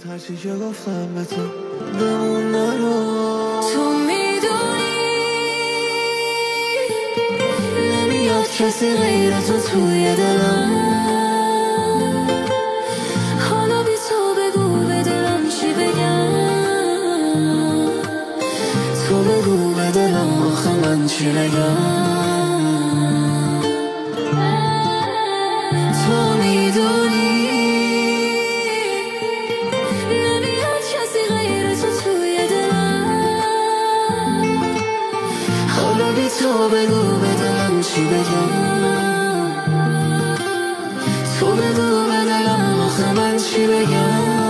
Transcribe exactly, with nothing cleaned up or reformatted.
هرچی که گفتم به تو بمون نرو. تو میدونی نمیاد کسی غیر تو توی دلم. حالا بی تو بگو به دلم چی بگم. تو بگو به دلم آخه من چی بگم. تو میدونی نمیاد کسی غیر تو توی دلم. حالا بی تو بگو به دلم چی بگم. تو بگو به دلم آخه من چی بگم.